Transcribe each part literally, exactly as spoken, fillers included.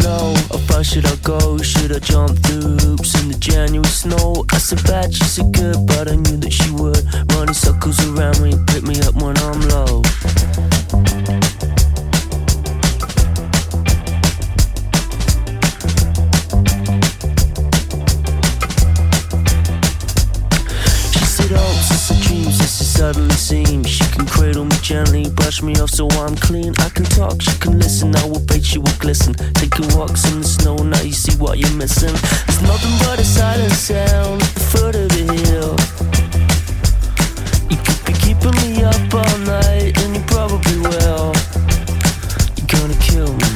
know. How far should I go? Should I jump through hoops in the January snow? I said bad, she said good, but I knew that she would. Running circles around me, pick me up when I'm low. Suddenly seems she can cradle me gently, brush me off so I'm clean. I can talk, she can listen, I will bait, she will glisten. Taking walks in the snow, now you see what you're missing. There's nothing but a silent sound at the foot of the hill. You could be keeping me up all night, and you probably will. You're gonna kill me.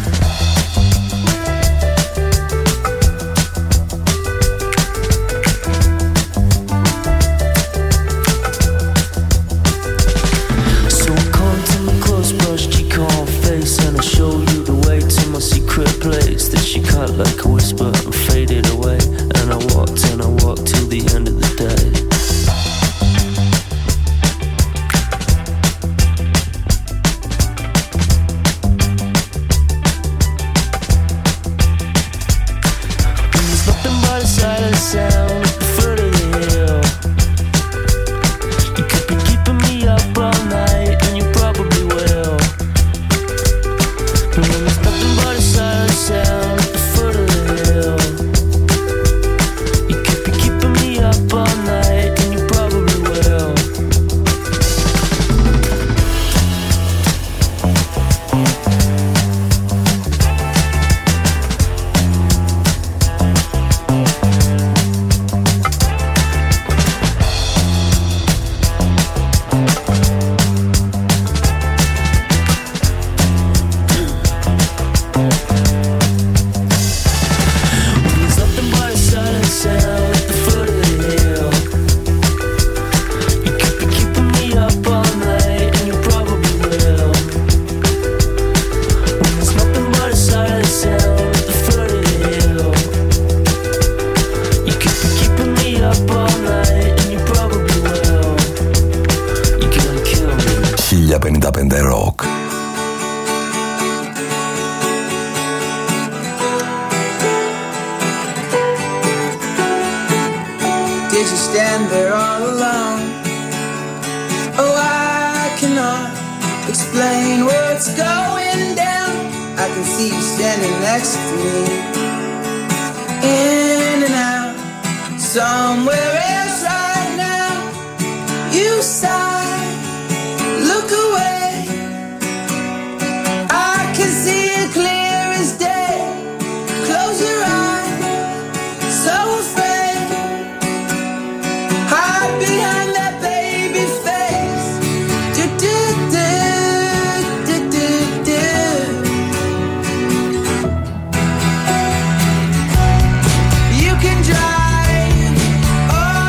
Place that she cut like a whisper and faded away. And I walked and I walked till the end of the day. And there's nothing but a silent sound at the foot of the hill. You could be keeping me up all night, and you probably will. And there's nothing but a silent sound at the foot of the hill. You could be keeping me up all night, and you probably will. χίλια πενήντα πέντε Rock. Did you stand there all alone? Oh, I cannot explain what's going down. I can see you standing next to me, in and out, somewhere else right now. You sigh, look away. I can see it clear as day. Close your eyes, so afraid. Hide behind that baby face. Do do do do do do. You can drive all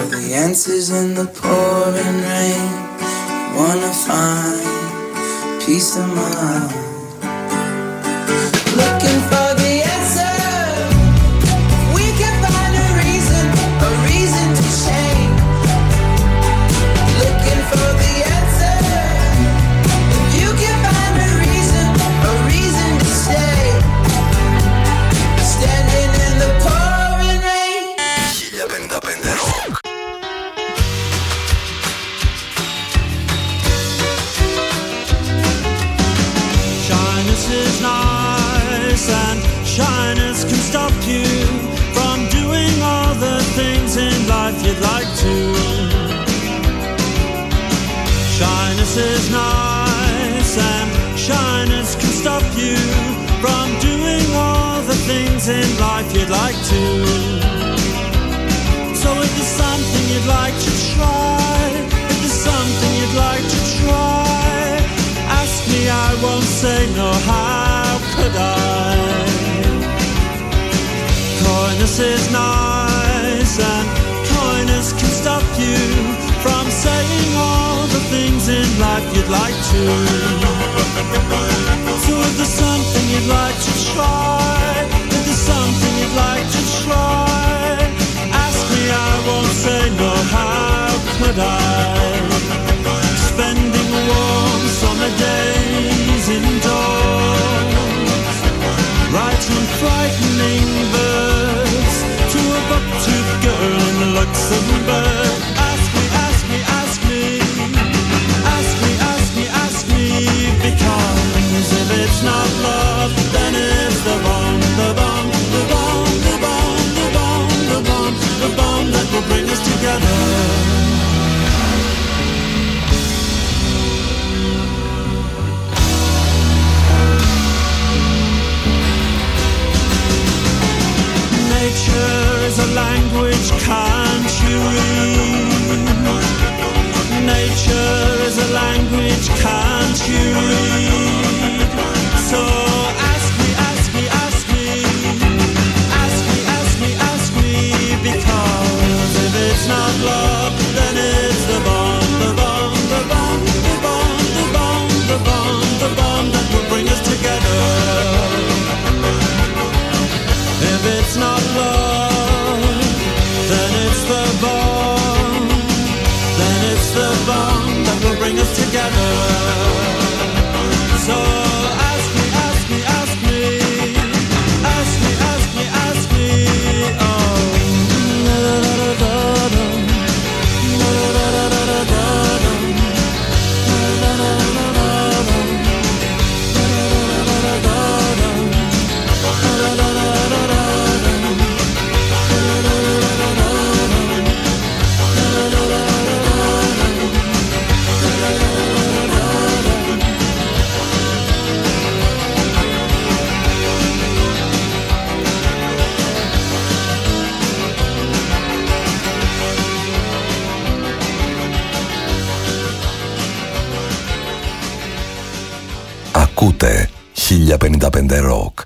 the answers in the pouring rain. Wanna find peace of mind. Looking for the answer. We can find a reason, a reason to change. Looking for the answer. If you can find a reason, a reason to stay. Standing in the pouring rain. χίλια πενήντα πέντε Rock. Shyness is nice and shyness can stop you from doing all the things in life you'd like to. Shyness is nice and shyness can stop you from doing all the things in life you'd like to. So if there's something you'd like to try, if there's something you'd like to try, ask me, I won't say no, how could I? Coyness is nice and coyness can stop you from saying all the things in life you'd like to. So if there's something you'd like to try, if there's something you'd like to try, ask me, I won't say no, how could I? Spending warm summer days indoors, writing frightening verse to a buck-toothed girl in Luxembourg. Ask me, ask me, ask me, ask me, ask me, ask me, because if it's not love, then it's the bomb, the bomb, the bomb, the bomb, the bomb, the bomb, the bomb that will bring us together. Nature is a language, can't you read? Nature is a language, can't you read? So ask me, ask me, ask me, ask me, ask me, ask me, because if it's not love, then it's the bomb, the bomb, the bomb, the bomb, the bomb, the bomb, the bomb that will bring us together. If it's not love, then it's the bomb, then it's the bomb that will bring us together. So ask me, ask me, ask me, ask me, ask me, ask me, oh. Ακούτε χίλια πενήντα πέντε Rock.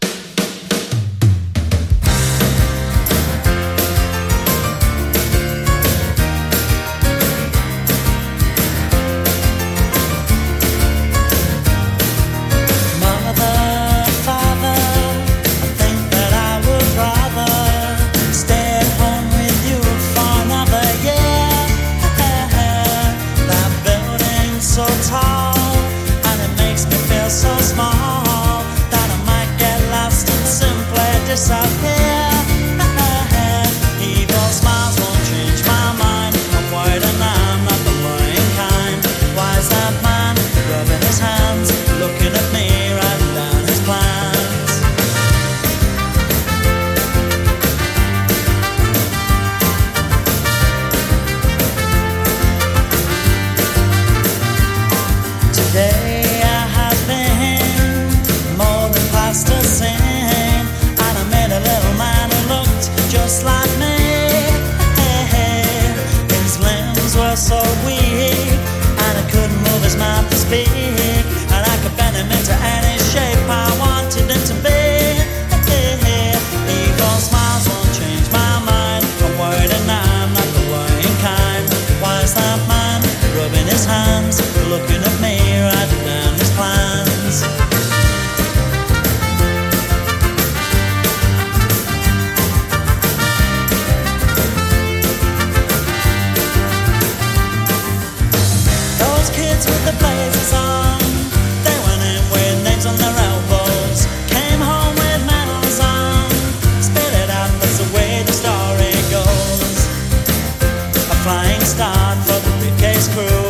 Smiles won't change my mind. I'm worried and I'm not the worrying kind. the blazers on. They went in with names on their elbows, came home with medals on. Spit it out, that's the way the story goes. A flying start for the briefcase crew.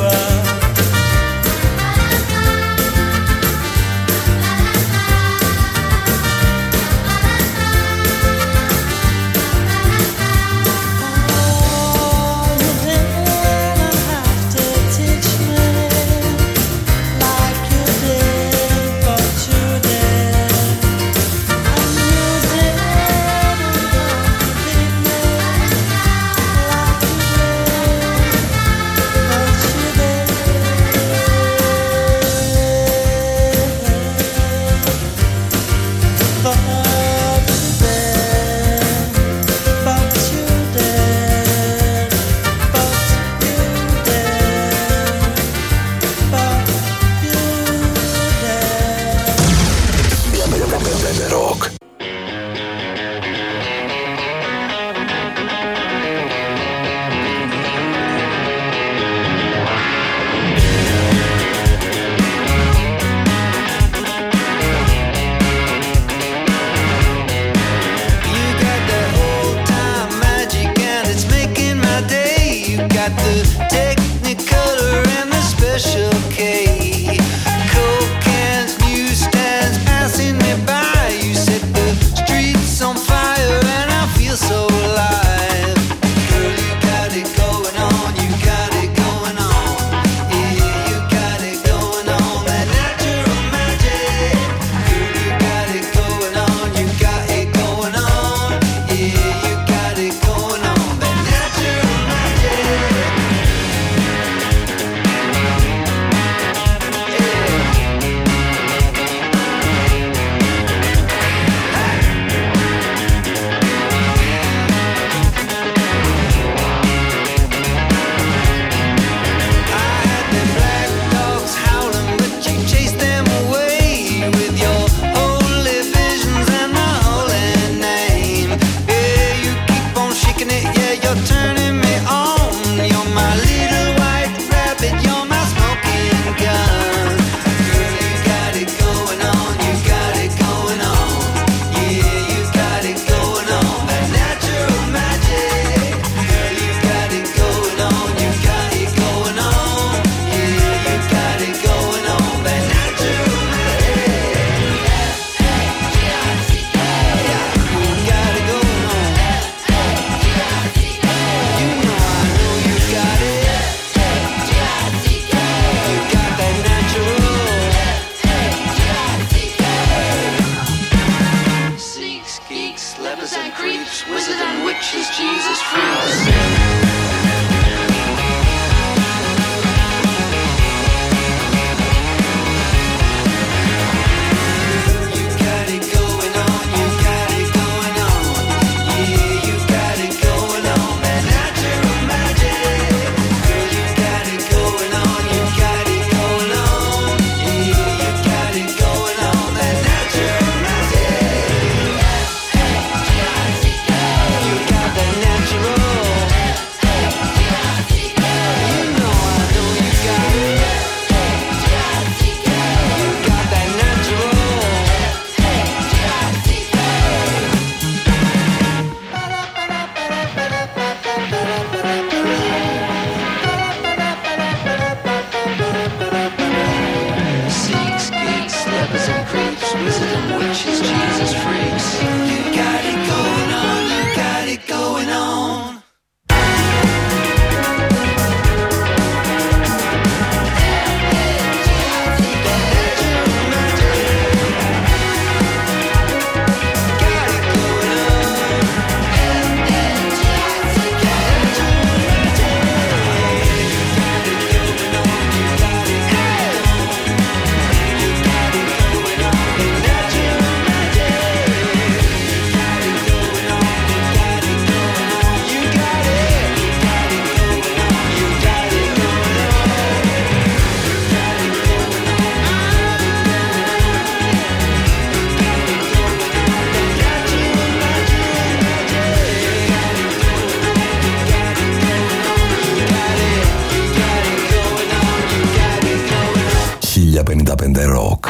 πενήντα πέντε Rock.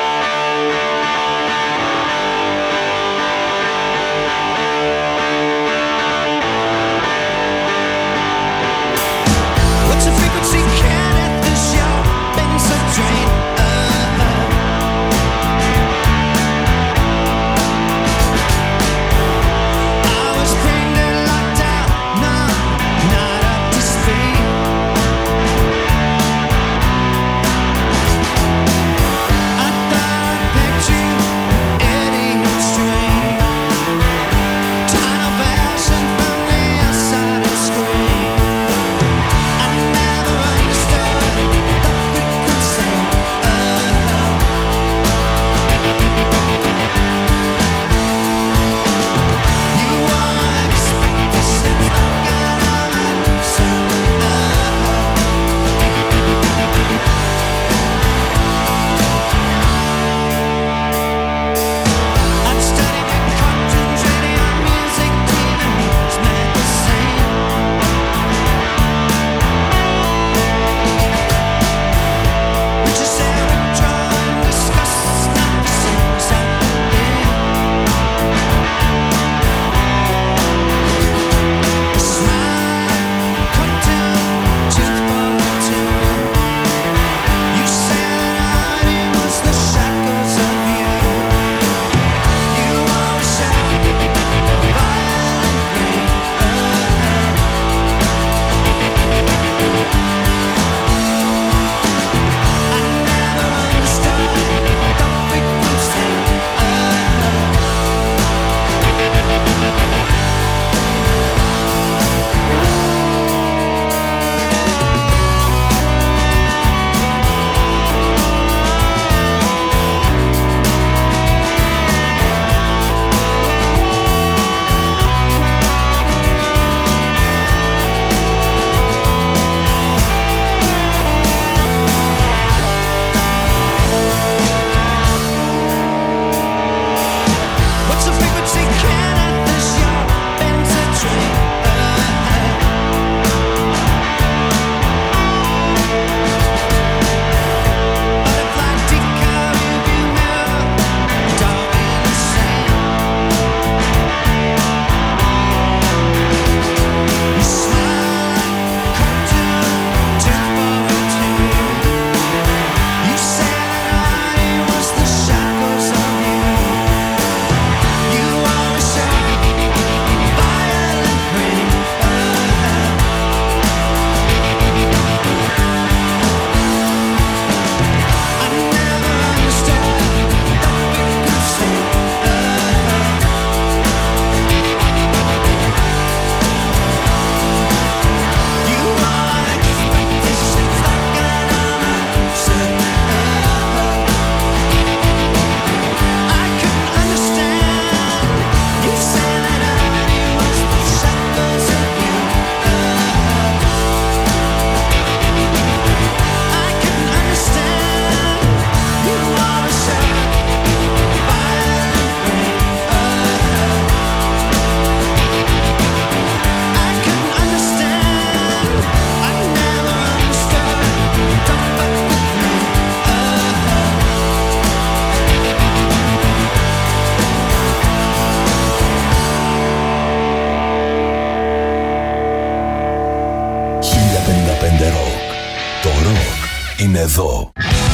είναι εδώ.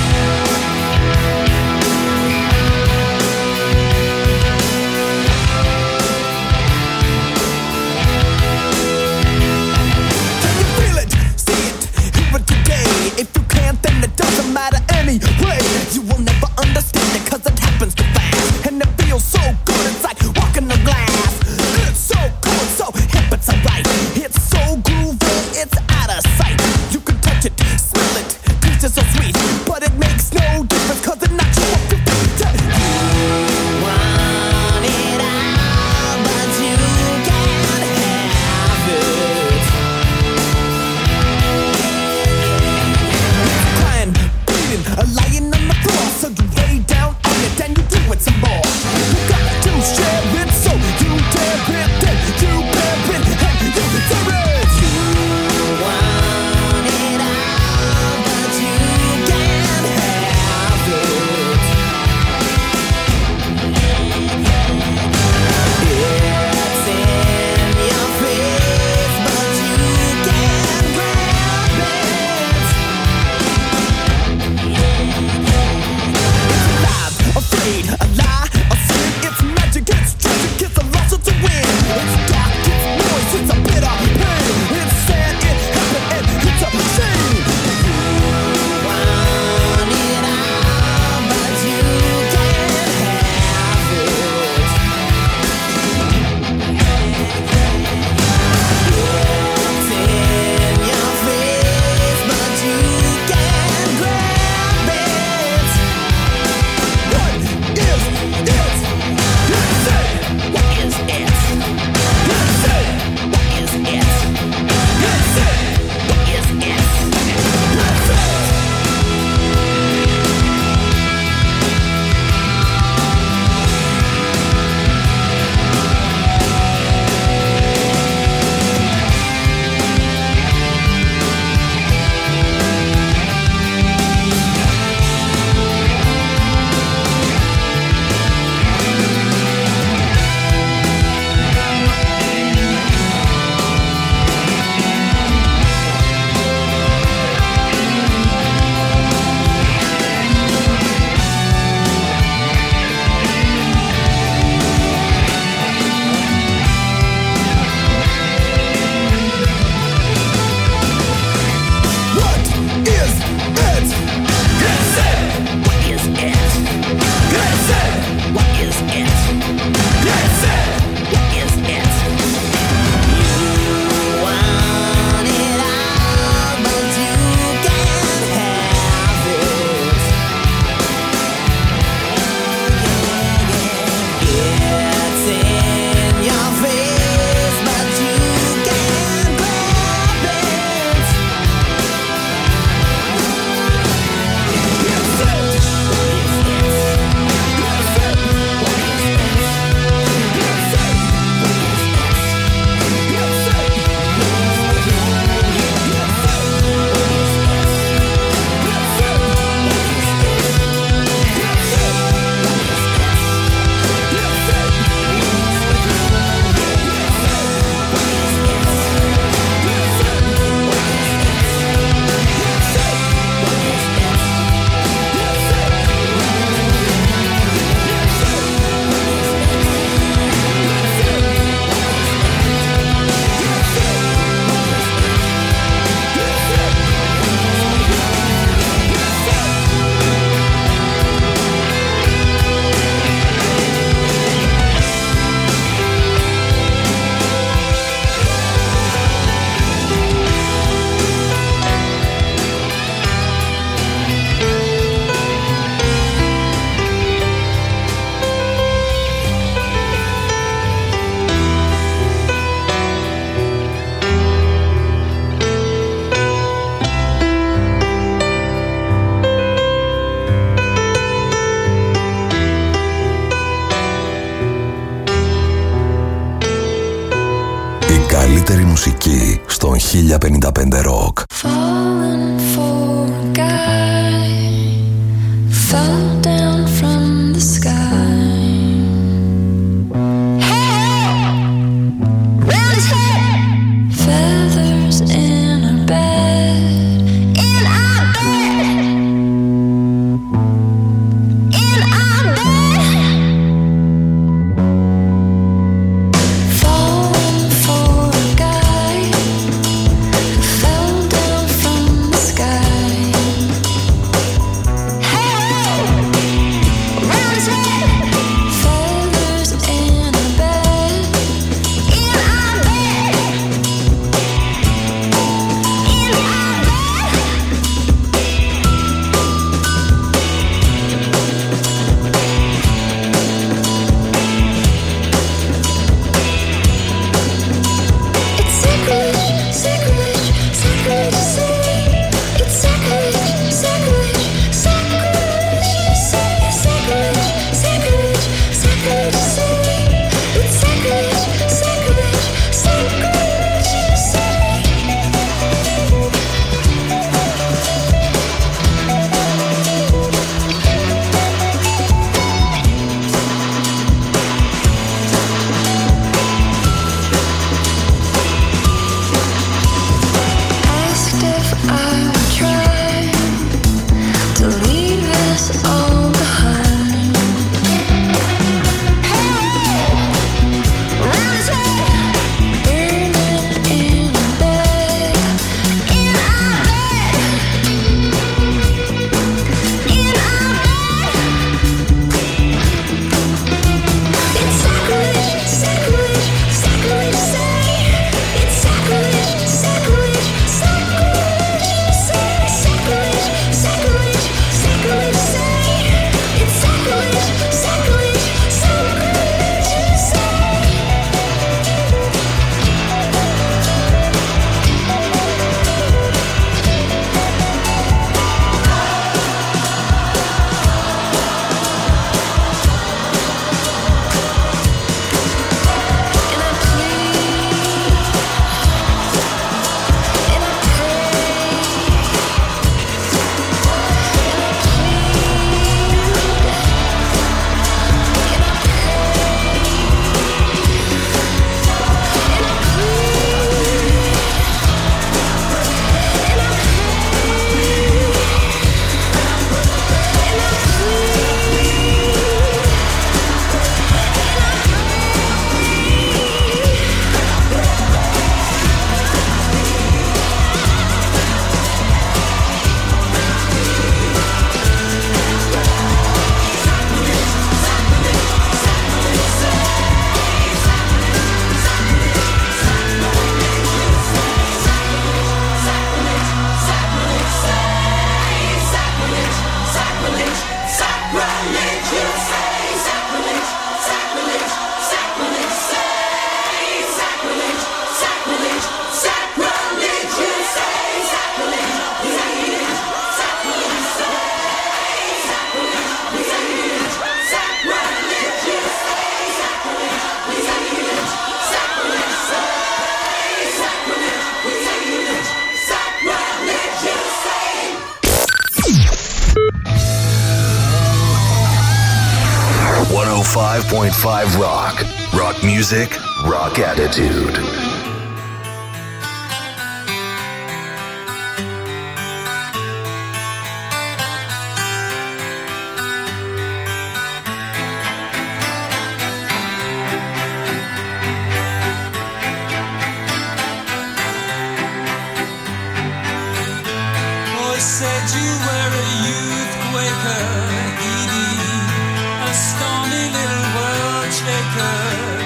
If you can't, then it doesn't matter anyway. You will never understand it, cause it happens too fast. And it feels so good, it's like walking on glass. It's so cool, so hip, it's alright. It's so groovy, it's out of sight. You can touch it, smell it, taste it so sweet. But στον χίλια πενήντα πέντε Rock. Falling for a guy, fell down from the sky. Hey, round his head, feathers in our bed, in our bed, in our bed. Falling for a guy, fell down from the sky. Hey, round his head, feathers in our bed, in our bed, in our bed. It's sacrilege, sacrilege, sacrilege to say. It's sacrilege, sacrilege, sacrilege to say. Sacrilege, sacrilege, sacrilege to say. It's sacrilege, sacrilege, sacrilege to say. Asked if I would try to leave this all behind. Hey, round his head, burning in our bed, in our bed, in our bed. It's sacrilege, sacrilege, sacrilege to say. It's sacrilege, sacrilege, sacrilege to say. Sacrilege, sacrilege, sacrilege to say. It's sacrilege, sacrilege, sacrilege to say. And I plead, and I pray, and I plead, and I one oh five point five Rock. Rock music, rock attitude. Boy said you were a youth quaker, Edie, a stormy little world shaker.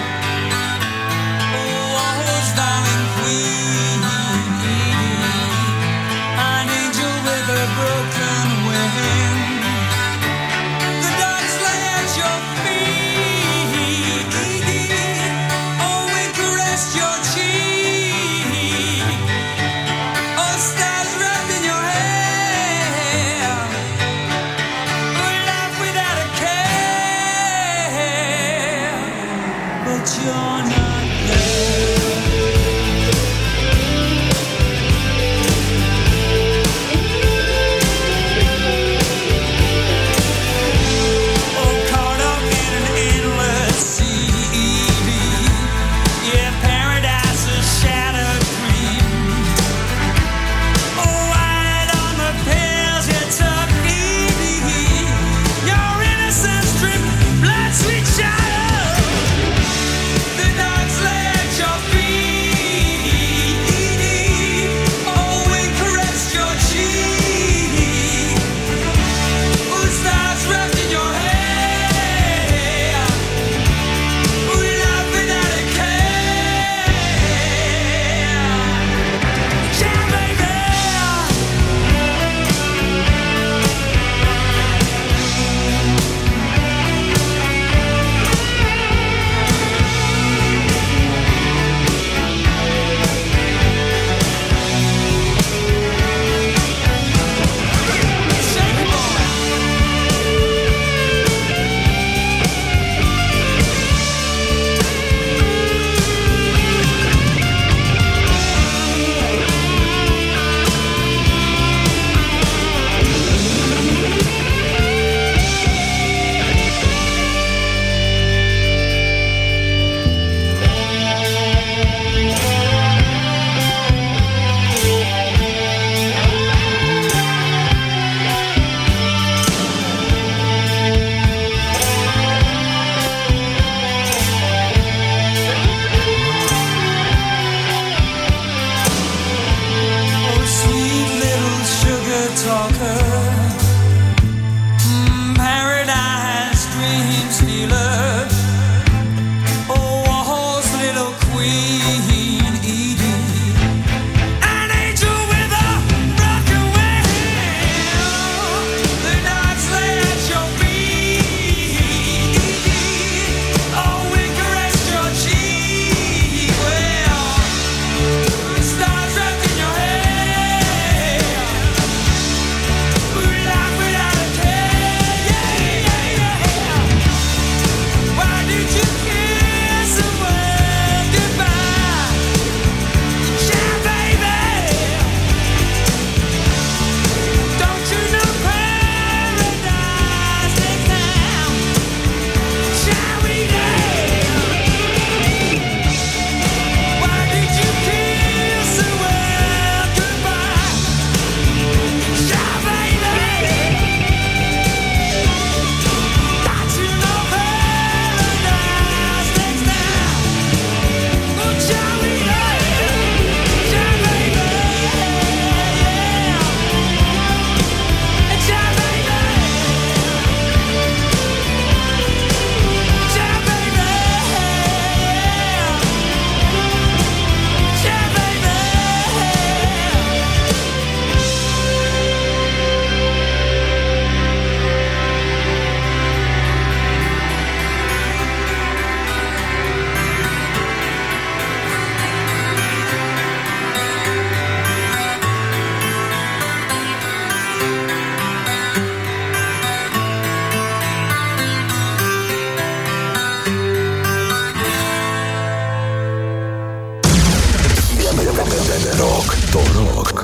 Oh, I was darling queen, Edie, an angel with a broken wing. The dogs lay at your feet, Edie. Oh, we caressed your cheek. Oh, stars wrapped in your hair. Oh, life without a care. But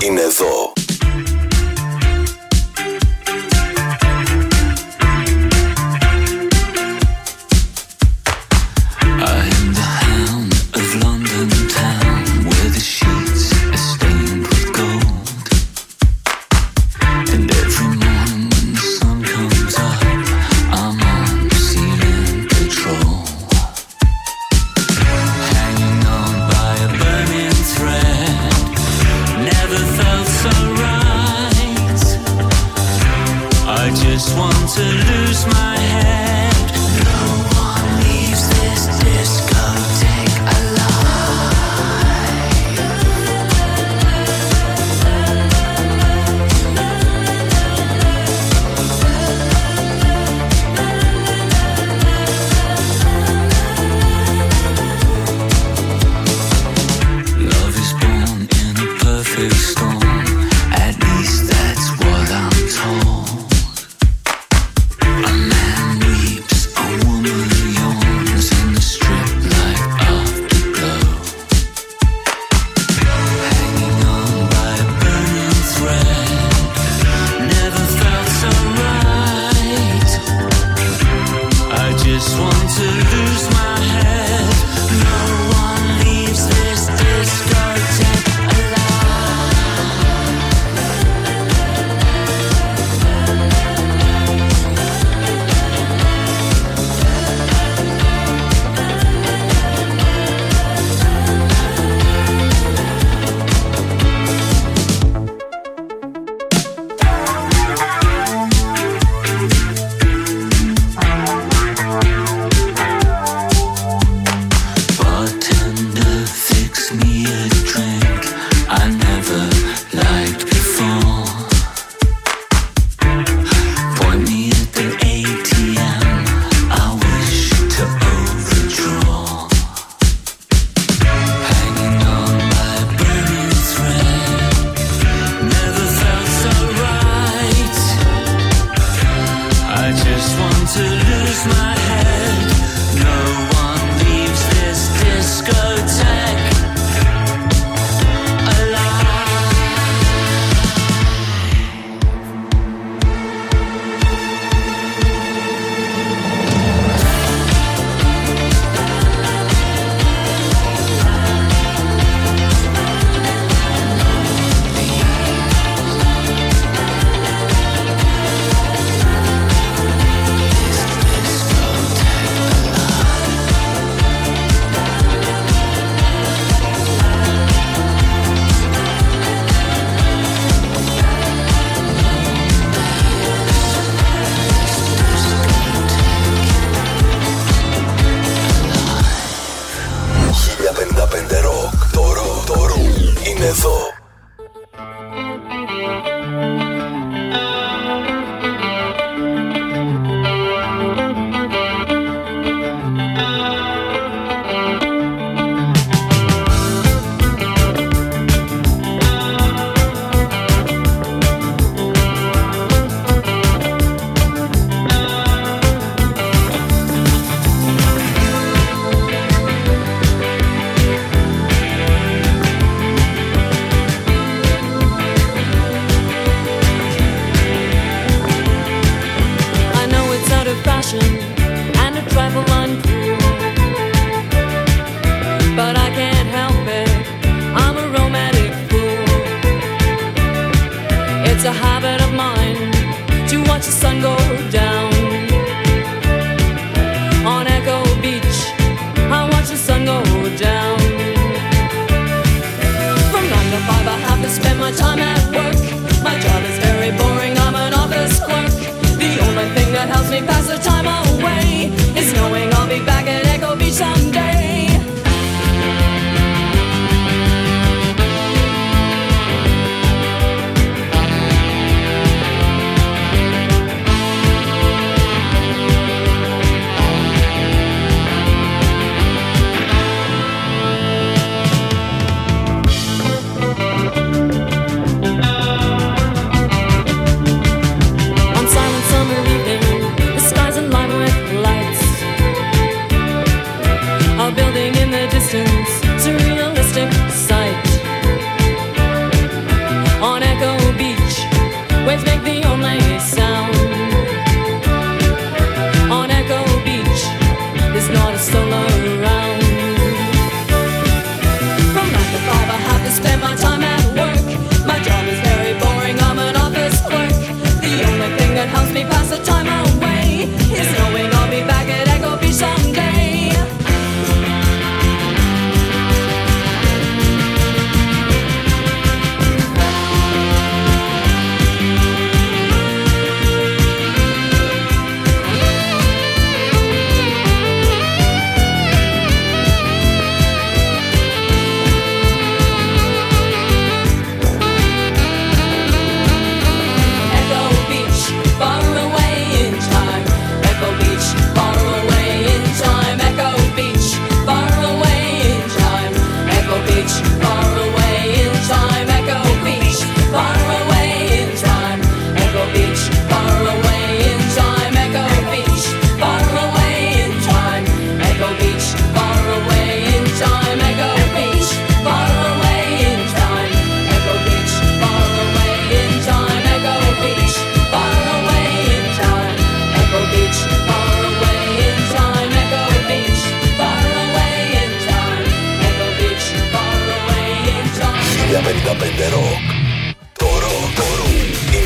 είναι εδώ.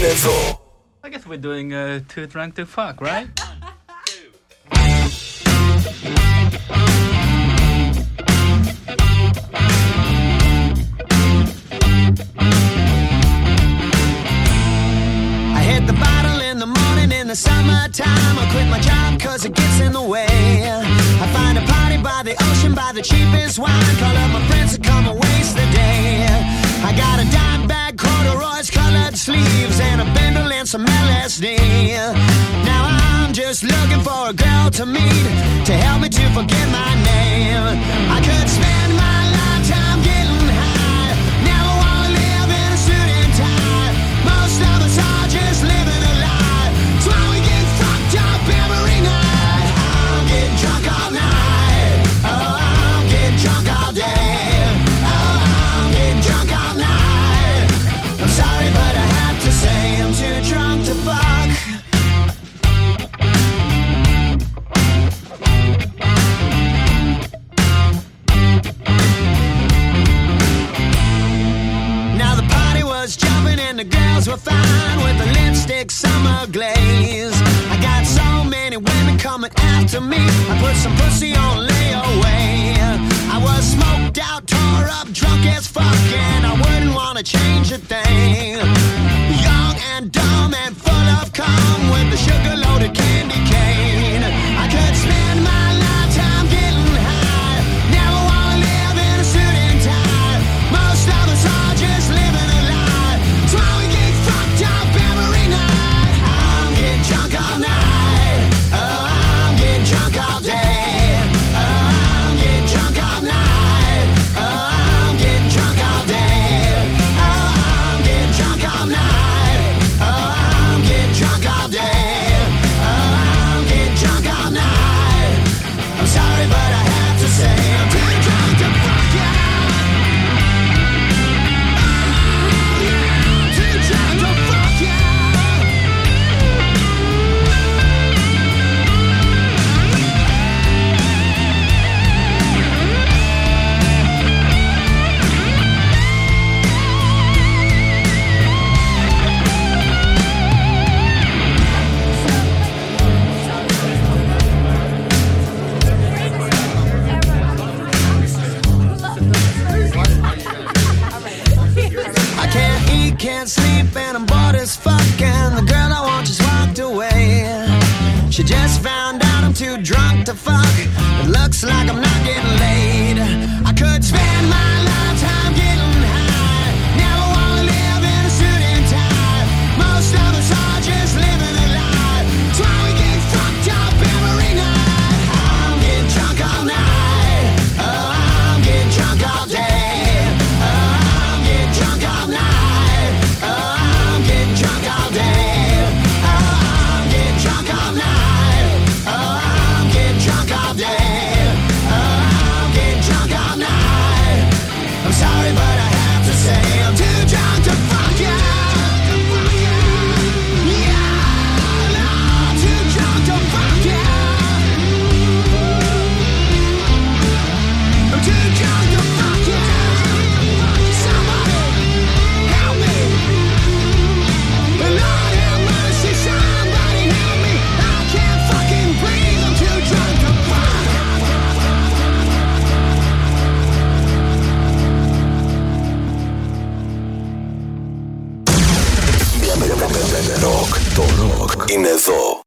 εδώ. I guess we're doing uh, Too Drunk to Fuck, right? I hit the bottle in the morning in the summertime. I quit my job cause it gets in the way. I find a party by the ocean, buy the cheapest wine. Call up my friends to come and waste the day. I got a dime bag, corduroys, colored sleeves, and a bundle and some L S D. Now I'm just looking for a girl to meet, to help me to forget my name. I could spend my lifetime getting high, never wanna live in a suit and tie. Most of us are just living a lie. That's why we get fucked up every night. I'm getting drunk all night. Oh, I'm getting drunk all day. Oh, I'm getting drunk all night. I'm sorry, but I have to say I'm too drunk to fuck. Now the party was jumping and the girls were fine with the lipstick summer glaze. I got so many women coming after me. I put some pussy on layaway. I was smoked out, tore up, drunk as fuck, and I wouldn't wanna change a thing. Young and dumb and full of cum with the sugar-loaded candy cane. I could spend my lifetime getting high, never wanna live in a suit and tie. Most of us are just living a lie. That's why we get fucked up every night. I'm getting drunk all night. Oh, I'm getting drunk all day. Oh, I'm getting drunk all night. Oh, I'm getting drunk all day. Oh, I'm getting drunk all night. Oh, I'm getting drunk all day. Oh, I'm getting drunk all night. I'm sorry, but I have to say I'm too drunk to fuck you. Too drunk to fuck you. I can't eat, can't sleep, and I'm bored as fuck. And the girl I want just walked away. She just found out I'm too drunk to fuck. It looks like I'm not getting laid. I could spend my lifetime getting high, never wanna live in a suit and tie. Most of us are just living a lie. That's why we get fucked up every night. I'm getting drunk all night. Oh, I'm getting drunk all day. Oh, I'm getting drunk all night. Oh, I'm getting drunk all day. Oh, I'm getting drunk all night. Oh, I'm getting drunk all day. Oh, I'm getting drunk all night. I'm sorry, but I have to say I'm too drunk to fuck you. Yeah, I'm too drunk to fuck you. I'm too drunk to fuck you. Somebody help me. Lord have mercy, somebody help me. I can't fucking breathe. I'm too drunk to fuck. Ροκ, το ροκ είναι εδώ.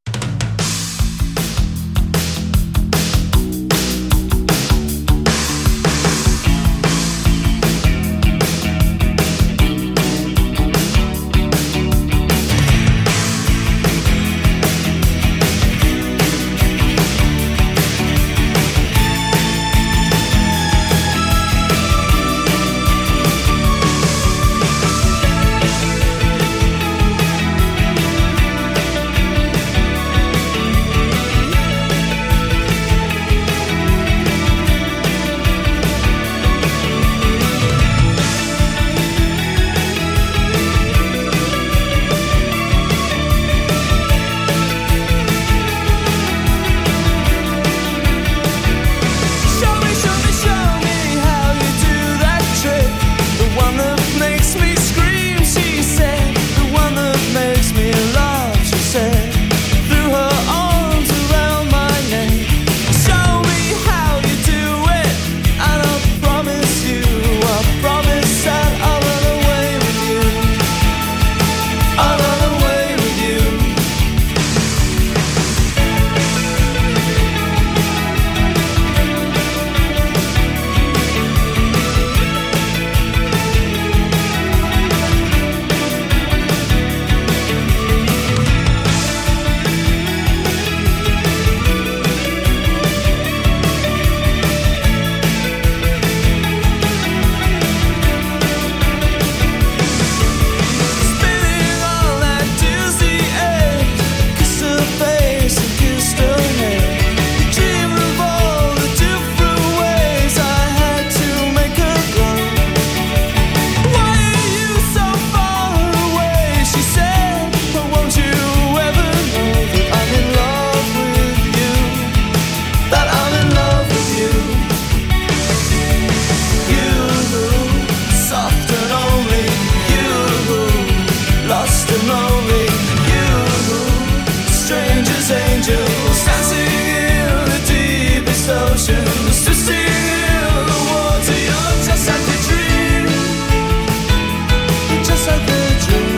and lonely. You, strangers, angels, dancing in the deepest oceans, twisting in the water. You're just like a dream, you're just like a dream.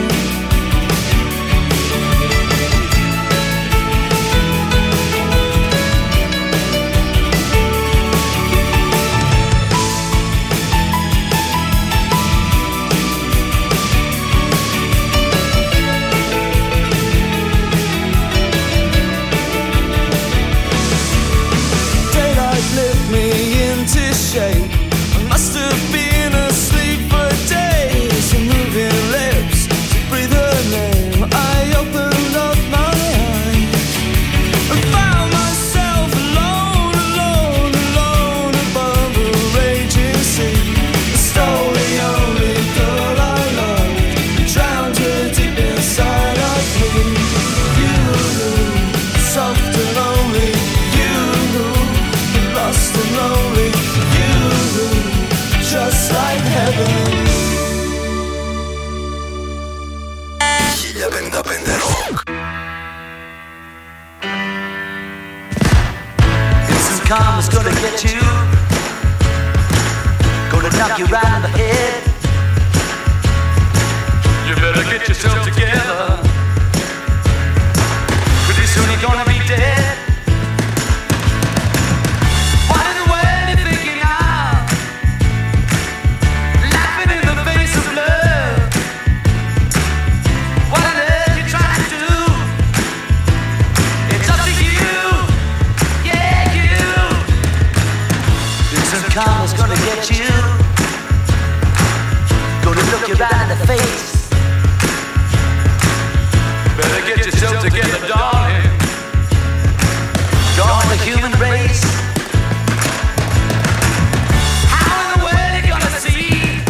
I must have been asleep for days. Your moving lips to breathe her name. I opened up my eyes and found myself alone, alone, alone above a raging sea. I stole the only girl I loved, drowned her deep inside of me. You, soft and lonely. You, lost and lonely. Just like heaven. χίλια πενήντα πέντε Rock. Some karma's gonna get you, gonna knock you right in the head. You better get yourself together, pretty soon you're gonna be dead. Karma's gonna get you, gonna look you right in the face. Better get yourself together, darling. Join the human race. How in the world are you gonna see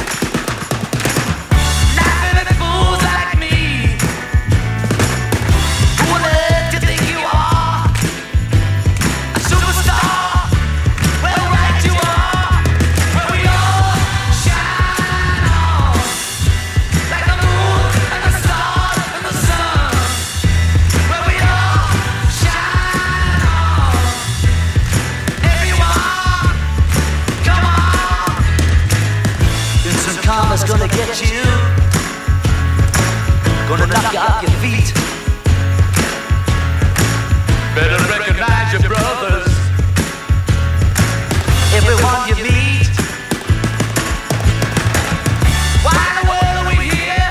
laughing at fools like me? Who on earth do you think you are? A superstar? Well, right you are. Karma's gonna get you, gonna knock you off your feet. Better recognize your brothers, everyone you meet. Why in the world are we here?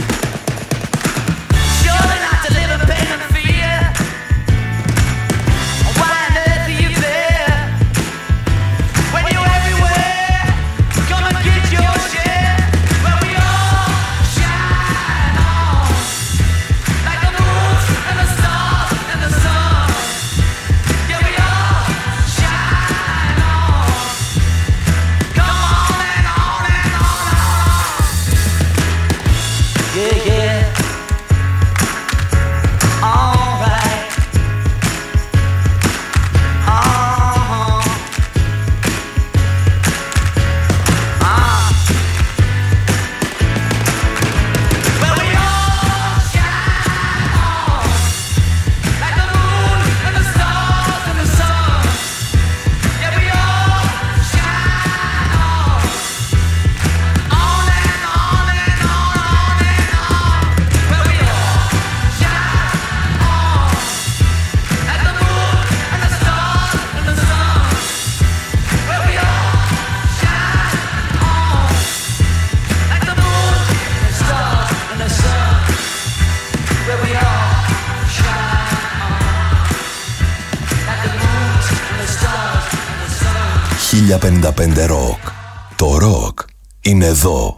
Surely not to live in pain and fear. Why on earth are you there when you're everywhere? Come and get your share. χίλια πενήντα πέντε Rock. Το rock είναι εδώ.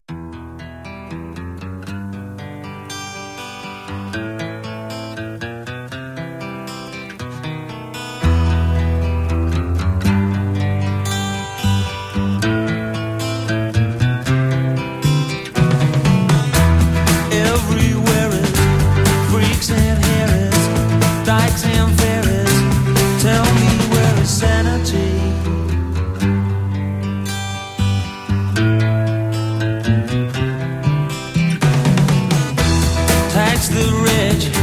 Sanity. tax the rich.